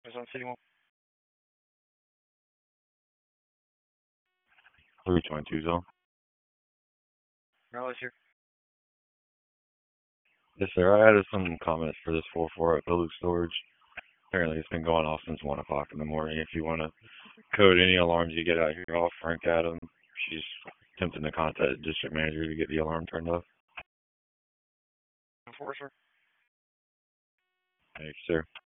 It's on City 1. 322 zone. Riley's here. Yes, sir. I added some comments for this 4-4 at public storage. Apparently, it's been going off since 1 o'clock in the morning. If you want to code any alarms you get out here off, Frank Adams, she's attempting to contact the district manager to get the alarm turned off. Enforcer. Thanks, sir.